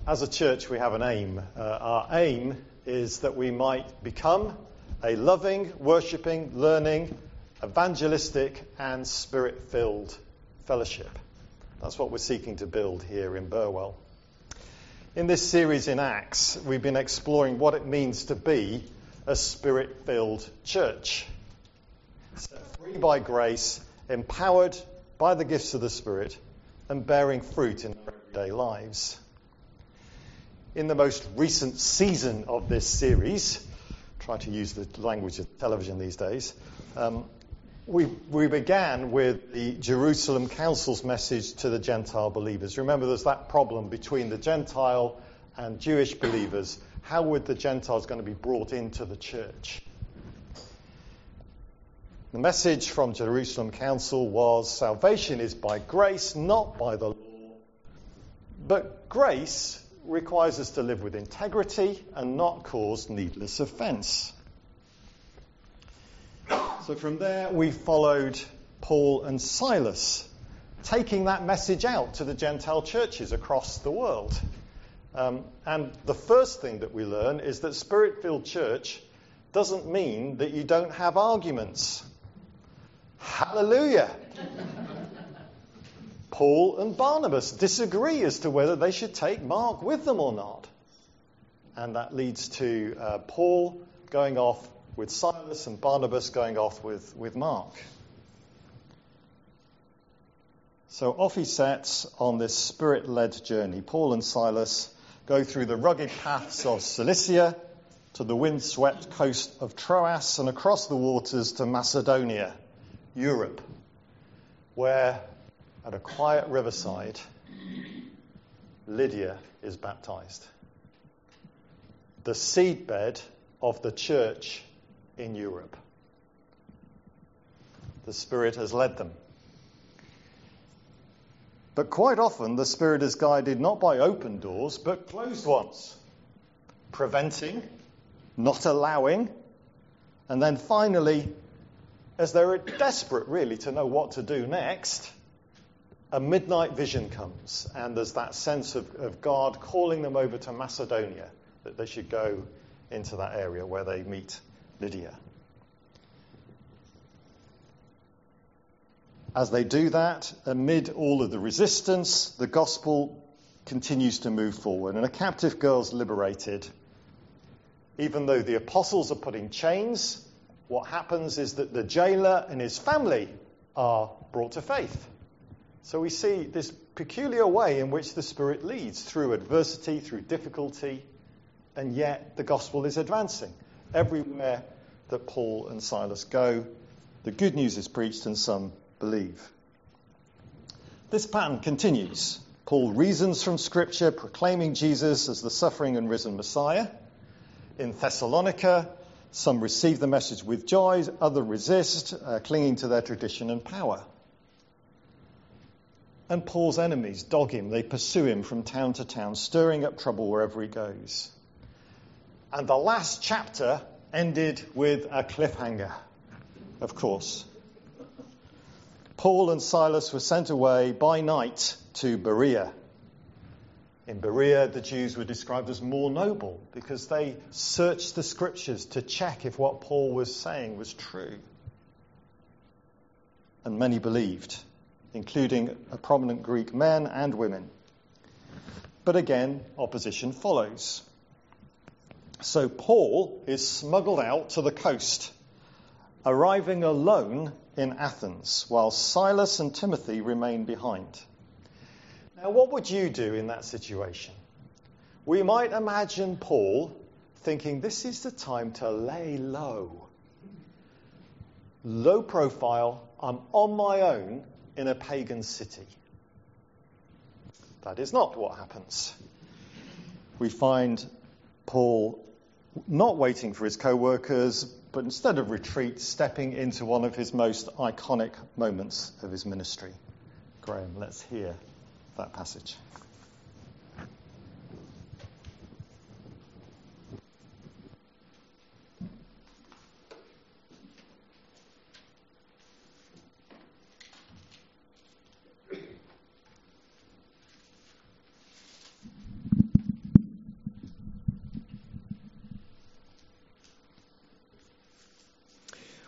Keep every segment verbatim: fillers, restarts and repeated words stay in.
As a church, we have an aim. Uh, our aim is that we might become a loving, worshipping, learning, evangelistic and spirit-filled fellowship. That's what we're seeking to build here in Burwell. In this series in Acts, we've been exploring what it means to be a spirit-filled church. Set free by grace, empowered by the gifts of the Spirit, and bearing fruit in their everyday lives. In the most recent season of this series, try to use the language of television these days, um, we, we began with the Jerusalem Council's message to the Gentile believers. Remember, there's that problem between the Gentile and Jewish believers. How would the Gentiles going to be brought into the church? The message from Jerusalem Council was salvation is by grace, not by the law. But grace requires us to live with integrity and not cause needless offence. So from there we followed Paul and Silas, taking that message out to the Gentile churches across the world. Um, and the first thing that we learn is that Spirit-filled church doesn't mean that you don't have arguments. Hallelujah! Paul and Barnabas disagree as to whether they should take Mark with them or not. And that leads to uh, Paul going off with Silas and Barnabas going off with, with Mark. So off he sets on this spirit-led journey. Paul and Silas go through the rugged paths of Cilicia to the wind-swept coast of Troas and across the waters to Macedonia, Europe, where at a quiet riverside, Lydia is baptized. The seedbed of the church in Europe. The Spirit has led them. But quite often the Spirit is guided not by open doors, but closed ones. Preventing, not allowing, and then finally, as they're desperate really to know what to do next, a midnight vision comes, and there's that sense of, of God calling them over to Macedonia, that they should go into that area where they meet Lydia. As they do that, amid all of the resistance, the gospel continues to move forward, and a captive girl's liberated. Even though the apostles are put in chains, what happens is that the jailer and his family are brought to faith. So we see this peculiar way in which the Spirit leads through adversity, through difficulty, and yet the gospel is advancing. Everywhere that Paul and Silas go, the good news is preached and some believe. This pattern continues. Paul reasons from Scripture, proclaiming Jesus as the suffering and risen Messiah. In Thessalonica, some receive the message with joy, others resist, uh, clinging to their tradition and power. And Paul's enemies dog him. They pursue him from town to town, stirring up trouble wherever he goes. And the last chapter ended with a cliffhanger, of course. Paul and Silas were sent away by night to Berea. In Berea, the Jews were described as more noble because they searched the Scriptures to check if what Paul was saying was true. And many believed, including a prominent Greek men and women. But again, opposition follows. So Paul is smuggled out to the coast, arriving alone in Athens, while Silas and Timothy remain behind. Now, what would you do in that situation? We might imagine Paul thinking, this is the time to lay low. Low profile, I'm on my own in a pagan city. That is not what happens. We find Paul not waiting for his co-workers, but instead of retreat, stepping into one of his most iconic moments of his ministry. Graham, let's hear that passage.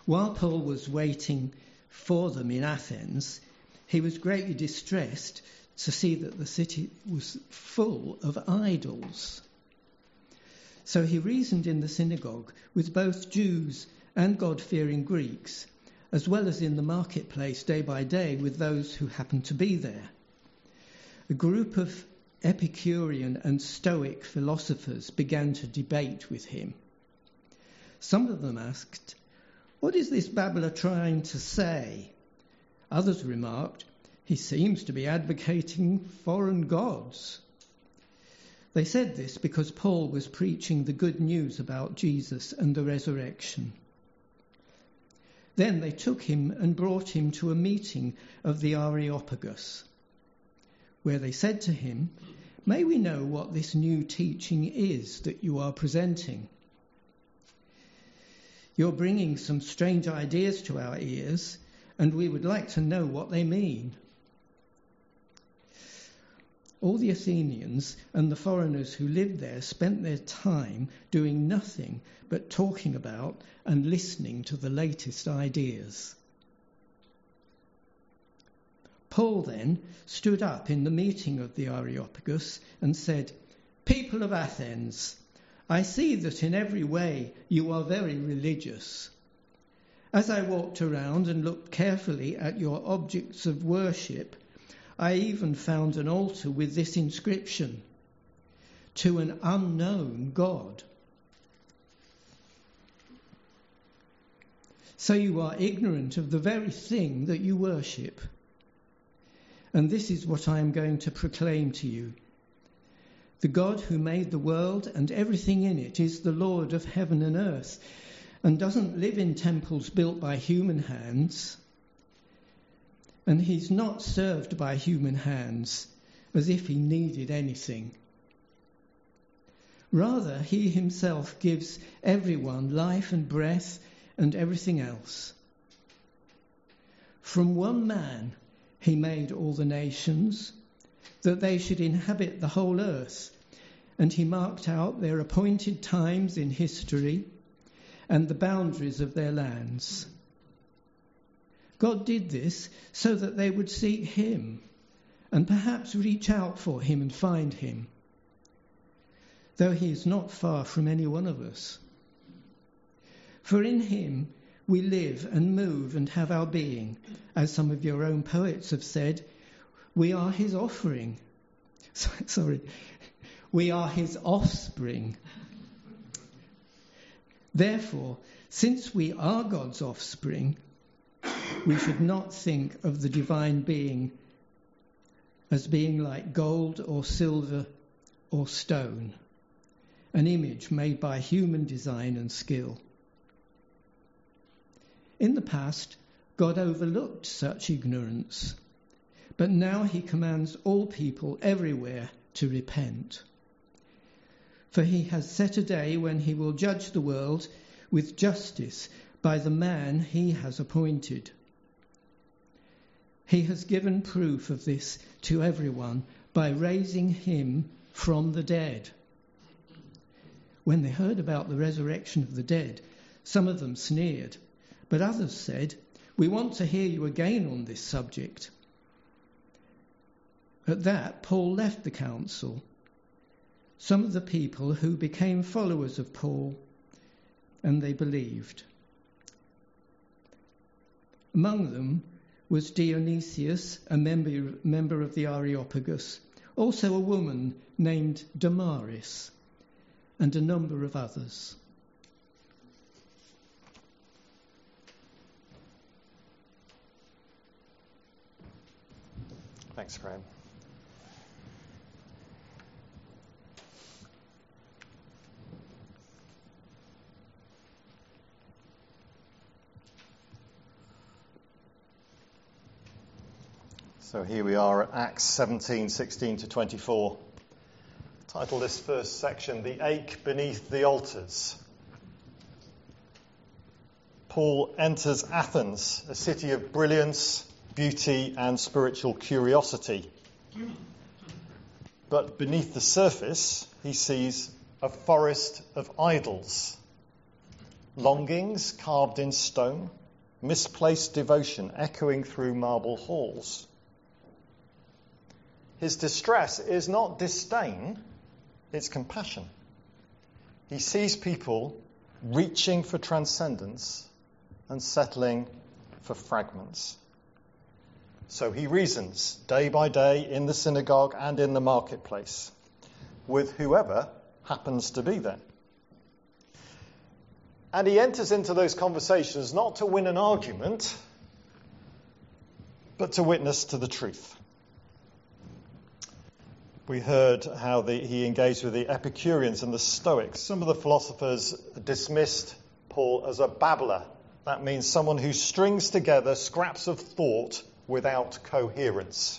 While Paul was waiting for them in Athens, he was greatly distressed to see that the city was full of idols. So he reasoned in the synagogue with both Jews and God-fearing Greeks, as well as in the marketplace day by day with those who happened to be there. A group of Epicurean and Stoic philosophers began to debate with him. Some of them asked, "What is this babbler trying to say?" Others remarked, "He seems to be advocating foreign gods." They said this because Paul was preaching the good news about Jesus and the resurrection. Then they took him and brought him to a meeting of the Areopagus, where they said to him, "May we know what this new teaching is that you are presenting? You're bringing some strange ideas to our ears, and we would like to know what they mean." All the Athenians and the foreigners who lived there spent their time doing nothing but talking about and listening to the latest ideas. Paul then stood up in the meeting of the Areopagus and said, "People of Athens, I see that in every way you are very religious. As I walked around and looked carefully at your objects of worship, I even found an altar with this inscription, 'To an unknown God.' So you are ignorant of the very thing that you worship. And this is what I am going to proclaim to you. The God who made the world and everything in it is the Lord of heaven and earth, and doesn't live in temples built by human hands. And he's not served by human hands as if he needed anything. Rather, he himself gives everyone life and breath and everything else. From one man he made all the nations, that they should inhabit the whole earth, and he marked out their appointed times in history and the boundaries of their lands. God did this so that they would seek him and perhaps reach out for him and find him, though he is not far from any one of us. For in him we live and move and have our being. As some of your own poets have said, we are his offering. Sorry, we are his offspring. Therefore, since we are God's offspring, we should not think of the divine being as being like gold or silver or stone, an image made by human design and skill. In the past, God overlooked such ignorance, but now he commands all people everywhere to repent. For he has set a day when he will judge the world with justice by the man he has appointed. He has given proof of this to everyone by raising him from the dead. When they heard about the resurrection of the dead, some of them sneered, but others said, "We want to hear you again on this subject." At that, Paul left the council. Some of the people who became followers of Paul, and they believed. Among them was Dionysius, a member, member of the Areopagus, also a woman named Damaris, and a number of others. Thanks, Graham. So here we are at Acts seventeen, sixteen to twenty-four. Title this first section, "The Ache Beneath the Altars." Paul enters Athens, a city of brilliance, beauty and spiritual curiosity. But beneath the surface, he sees a forest of idols. longings carved in stone, misplaced devotion echoing through marble halls. His distress is not disdain, it's compassion. He sees people reaching for transcendence and settling for fragments. So he reasons day by day in the synagogue and in the marketplace with whoever happens to be there. And he enters into those conversations not to win an argument, but to witness to the truth. We heard how the, he engaged with the Epicureans and the Stoics. Some of the philosophers dismissed Paul as a babbler. That means someone who strings together scraps of thought without coherence.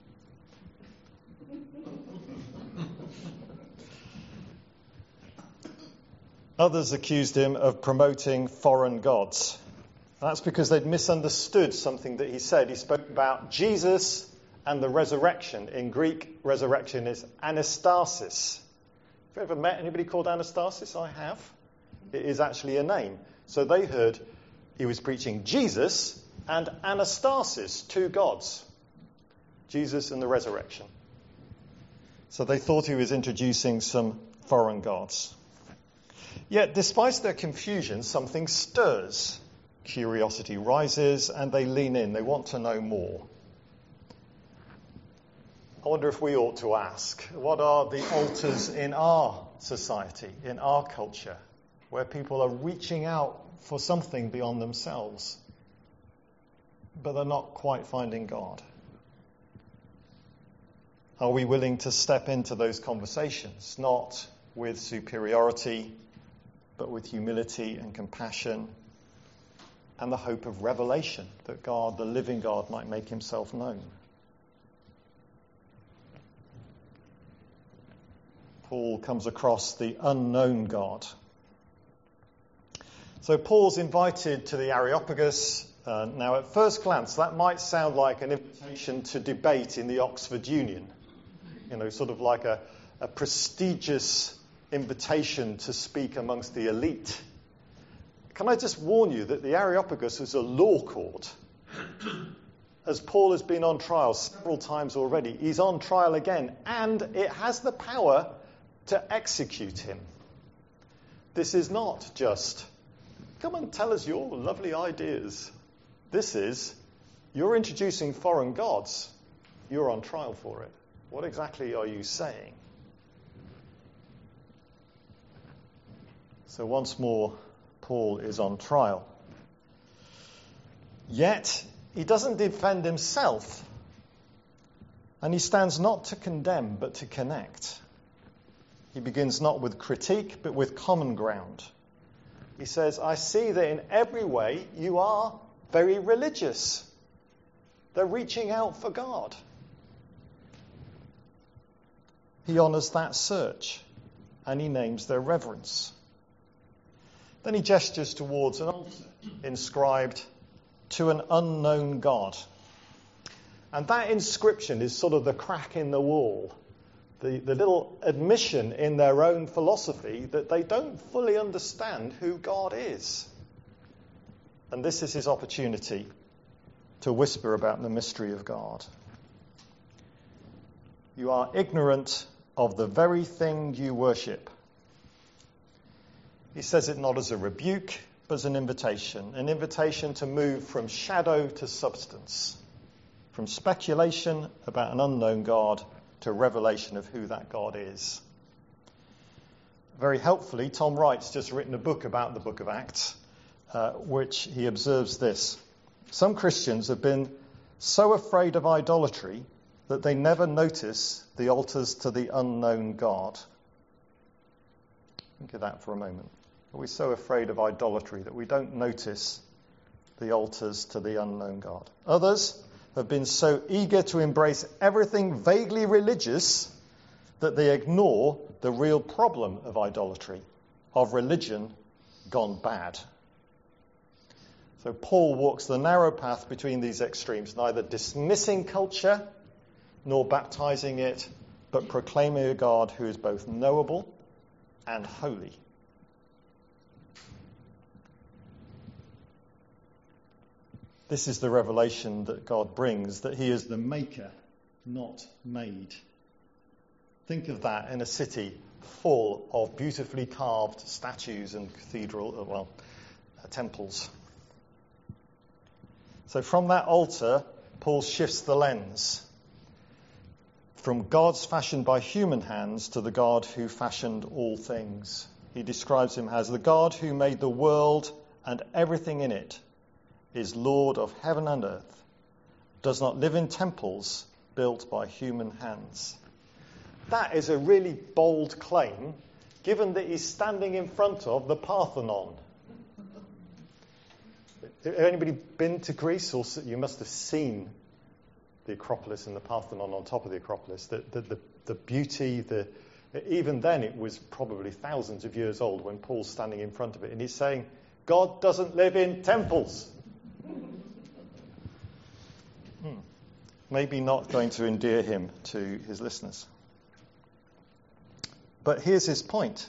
Others accused him of promoting foreign gods. That's because they'd misunderstood something that he said. He spoke about Jesus and the resurrection. In Greek, resurrection is anastasis. Have you ever met anybody called Anastasis? I have. It is actually a name. So they heard he was preaching Jesus and Anastasis, two gods. Jesus and the resurrection. So they thought he was introducing some foreign gods. Yet, despite their confusion, something stirs. Curiosity rises and they lean in. They want to know more. I wonder if we ought to ask, what are the altars in our society, in our culture, where people are reaching out for something beyond themselves, but they're not quite finding God? Are we willing to step into those conversations, not with superiority, but with humility and compassion and the hope of revelation, that God, the living God, might make himself known? Paul comes across the unknown God. So Paul's invited to the Areopagus. Uh, now, at first glance, that might sound like an invitation to debate in the Oxford Union. You know, sort of like a, a prestigious invitation to speak amongst the elite. Can I just warn you that the Areopagus is a law court? As Paul has been on trial several times already, he's on trial again, and it has the power to execute him. This is not just, come and tell us your lovely ideas. This is, you're introducing foreign gods. You're on trial for it. What exactly are you saying? So once more, Paul is on trial. Yet, he doesn't defend himself. And he stands not to condemn, but to connect. He begins not with critique, but with common ground. He says, I see that in every way you are very religious. They're reaching out for God. He honours that search, and he names their reverence. Then he gestures towards an altar inscribed to an unknown God. And that inscription is sort of the crack in the wall. The, the little admission in their own philosophy that they don't fully understand who God is. And this is his opportunity to whisper about the mystery of God. You are ignorant of the very thing you worship. He says it not as a rebuke, but as an invitation. An invitation to move from shadow to substance. From speculation about an unknown God to revelation of who that God is. Very helpfully, Tom Wright's just written a book about the book of Acts, uh, which he observes this. Some Christians have been so afraid of idolatry that they never notice the altars to the unknown God. Think of that for a moment. Are we so afraid of idolatry that we don't notice the altars to the unknown God? Others have been so eager to embrace everything vaguely religious that they ignore the real problem of idolatry, of religion gone bad. So Paul walks the narrow path between these extremes, neither dismissing culture nor baptizing it, but proclaiming a God who is both knowable and holy. This is the revelation that God brings, that he is the maker, not made. Think of that in a city full of beautifully carved statues and cathedral, well, uh, temples. So from that altar, Paul shifts the lens from God's fashioned by human hands to the God who fashioned all things. He describes him as the God who made the world and everything in it, is Lord of heaven and earth, does not live in temples built by human hands. That is a really bold claim, given that he's standing in front of the Parthenon. Has anybody been to Greece? Or you must have seen the Acropolis and the Parthenon on top of the Acropolis. The, the, the, the beauty, the, even then it was probably thousands of years old when Paul's standing in front of it. And he's saying, God doesn't live in temples. Hmm. Maybe not going to endear him to his listeners. But here's his point.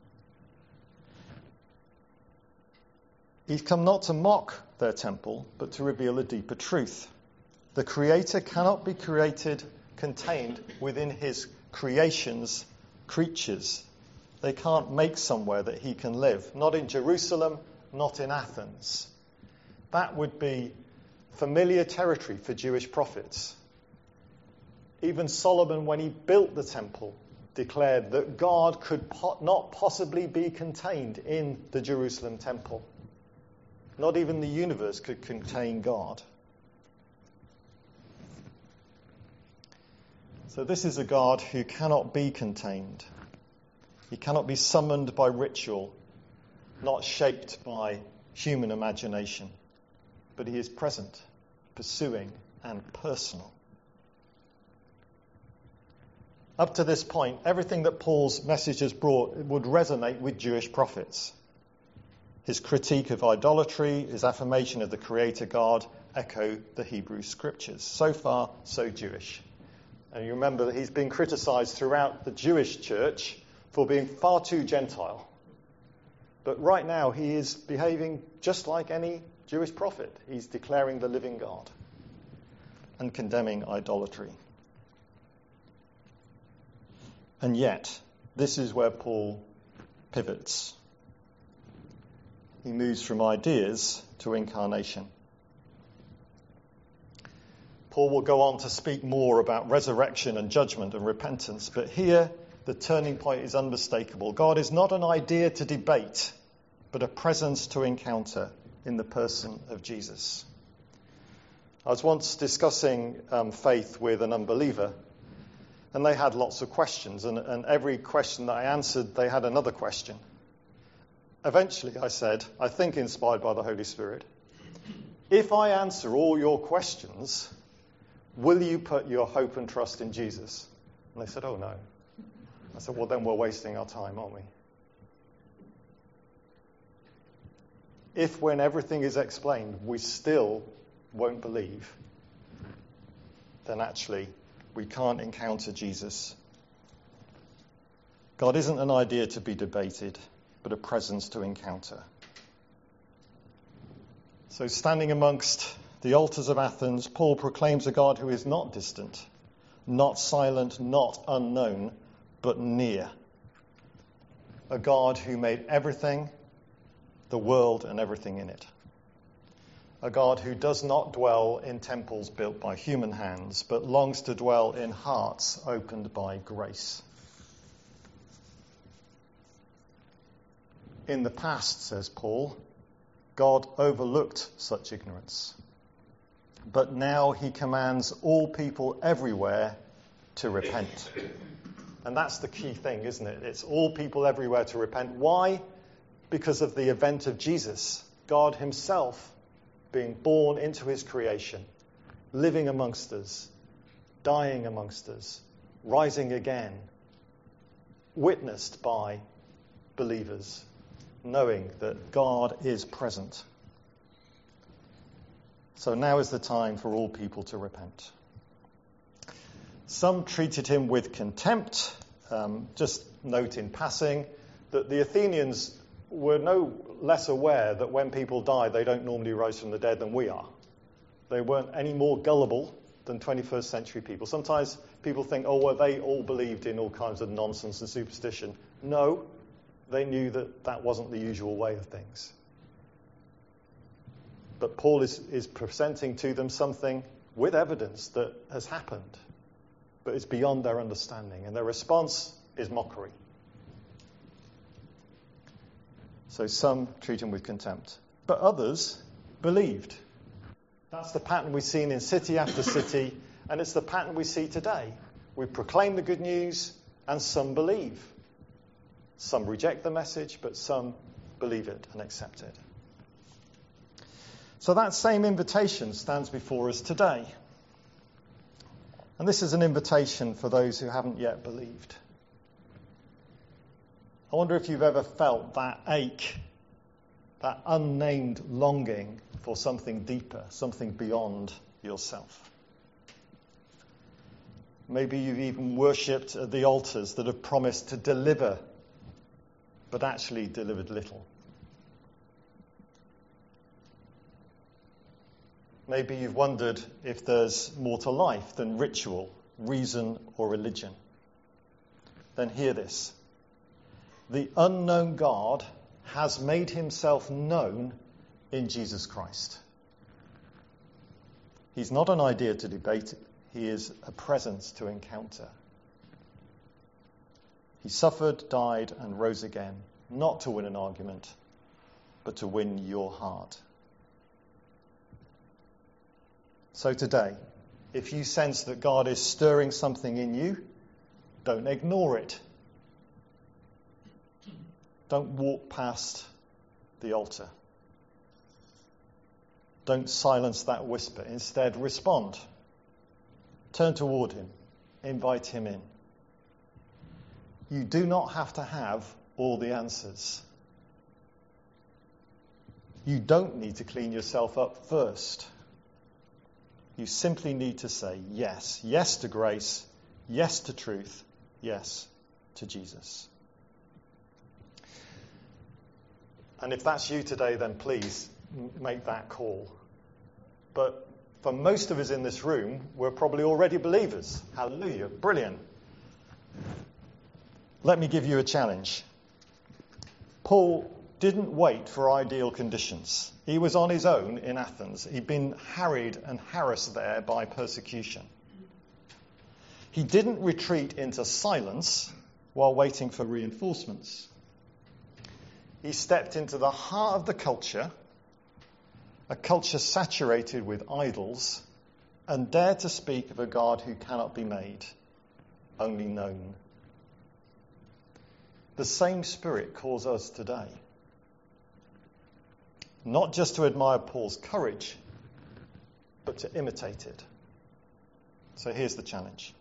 He's come not to mock their temple, but to reveal a deeper truth. The Creator cannot be created, contained within his creation's creatures. They can't make somewhere that he can live. Not in Jerusalem, not in Athens. That would be familiar territory for Jewish prophets. Even Solomon, when he built the temple, declared that God could po- not possibly be contained in the Jerusalem temple. Not even the universe could contain God. So this is a God who cannot be contained. He cannot be summoned by ritual, not shaped by human imagination. But he is present, pursuing, and personal. Up to this point, everything that Paul's message has brought would resonate with Jewish prophets. His critique of idolatry, his affirmation of the Creator God, echo the Hebrew Scriptures. So far, so Jewish. And you remember that he's been criticised throughout the Jewish church for being far too Gentile. But right now, he is behaving just like any Jewish prophet. He's declaring the living God and condemning idolatry. And yet, this is where Paul pivots. He moves from ideas to incarnation. Paul will go on to speak more about resurrection and judgment and repentance, but here the turning point is unmistakable. God is not an idea to debate, but a presence to encounter in the person of Jesus. I was once discussing um, faith with an unbeliever, and they had lots of questions, and, and every question that I answered, they had another question. Eventually, I said, I think inspired by the Holy Spirit, if I answer all your questions, will you put your hope and trust in Jesus? And they said, oh no. I said, well, then we're wasting our time, aren't we? If when everything is explained, we still won't believe, then actually we can't encounter Jesus. God isn't an idea to be debated, but a presence to encounter. So standing amongst the altars of Athens, Paul proclaims a God who is not distant, not silent, not unknown, but near. A God who made everything, the world and everything in it. A God who does not dwell in temples built by human hands, but longs to dwell in hearts opened by grace. In the past, says Paul, God overlooked such ignorance. But now he commands all people everywhere to repent. And that's the key thing, isn't it? It's all people everywhere to repent. Why? Because of the event of Jesus. God himself being born into his creation, living amongst us, dying amongst us, rising again, witnessed by believers, knowing that God is present. So now is the time for all people to repent. Some treated him with contempt. Um, just note in passing that the Athenians were no less aware that when people die, they don't normally rise from the dead than we are. They weren't any more gullible than twenty-first century people. Sometimes people think, oh, well, they all believed in all kinds of nonsense and superstition. No, they knew that that wasn't the usual way of things. But Paul is, is presenting to them something with evidence that has happened, but it's beyond their understanding, and their response is mockery. So some treat him with contempt, but others believed. That's the pattern we've seen in city after city, and it's the pattern we see today. We proclaim the good news, and some believe. Some reject the message, but some believe it and accept it. So that same invitation stands before us today. And this is an invitation for those who haven't yet believed. I wonder if you've ever felt that ache, that unnamed longing for something deeper, something beyond yourself. Maybe you've even worshipped at the altars that have promised to deliver, but actually delivered little. Maybe you've wondered if there's more to life than ritual, reason, or religion. Then hear this. The unknown God has made himself known in Jesus Christ. He's not an idea to debate. He is a presence to encounter. He suffered, died, and rose again, not to win an argument, but to win your heart. So today, if you sense that God is stirring something in you, don't ignore it. Don't walk past the altar. Don't silence that whisper. Instead, respond. Turn toward him. Invite him in. You do not have to have all the answers. You don't need to clean yourself up first. You simply need to say yes. Yes to grace. Yes to truth. Yes to Jesus. And if that's you today, then please make that call. But for most of us in this room, we're probably already believers. Hallelujah. Brilliant. Let me give you a challenge. Paul didn't wait for ideal conditions. He was on his own in Athens. He'd been harried and harassed there by persecution. He didn't retreat into silence while waiting for reinforcements. He stepped into the heart of the culture, a culture saturated with idols, and dared to speak of a God who cannot be made, only known. The same Spirit calls us today. Not just to admire Paul's courage, but to imitate it. So here's the challenge.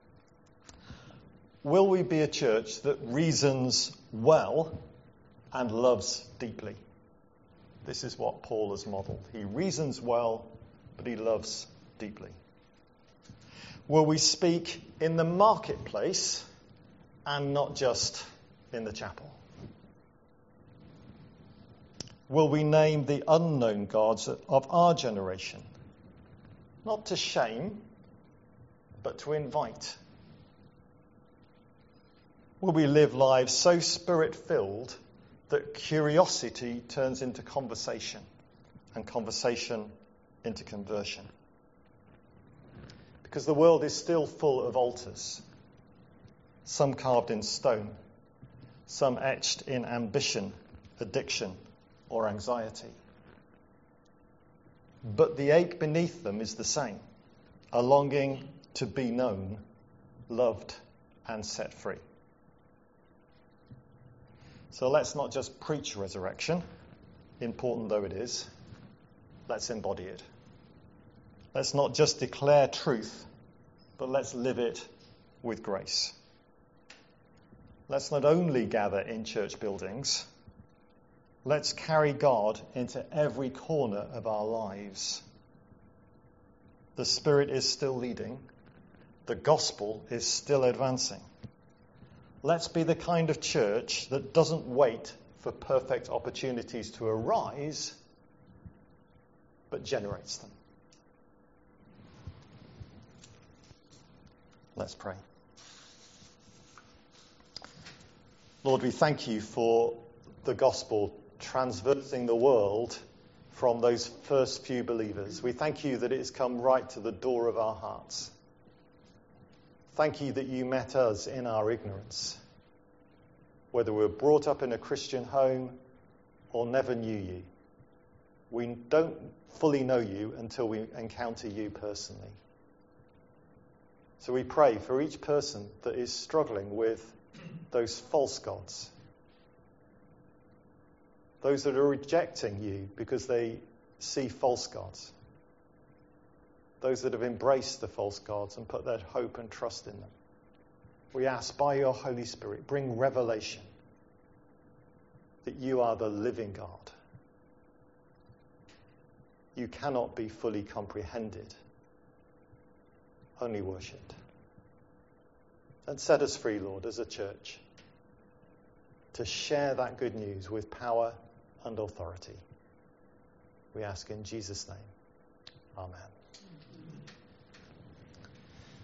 Will we be a church that reasons well and loves deeply? This is what Paul has modelled. He reasons well, but he loves deeply. Will we speak in the marketplace and not just in the chapel? Will we name the unknown gods of our generation? Not to shame, but to invite. Will we live lives so spirit-filled that curiosity turns into conversation and conversation into conversion? Because the world is still full of altars, some carved in stone, some etched in ambition, addiction, or anxiety. But the ache beneath them is the same, a longing to be known, loved, and set free. So let's not just preach resurrection, important though it is. Let's embody it. Let's not just declare truth, but let's live it with grace. Let's not only gather in church buildings, let's carry God into every corner of our lives. The Spirit is still leading. The gospel is still advancing. Let's be the kind of church that doesn't wait for perfect opportunities to arise, but generates them. Let's pray. Lord, we thank you for the gospel transversing the world from those first few believers. We thank you that it has come right to the door of our hearts. Thank you that you met us in our ignorance, whether we were brought up in a Christian home or never knew you. We don't fully know you until we encounter you personally. So we pray for each person that is struggling with those false gods, those that are rejecting you because they see false gods, those that have embraced the false gods and put their hope and trust in them. We ask by your Holy Spirit, bring revelation that you are the living God. You cannot be fully comprehended, only worshipped. And set us free, Lord, as a church, to share that good news with power and authority. We ask in Jesus' name. Amen.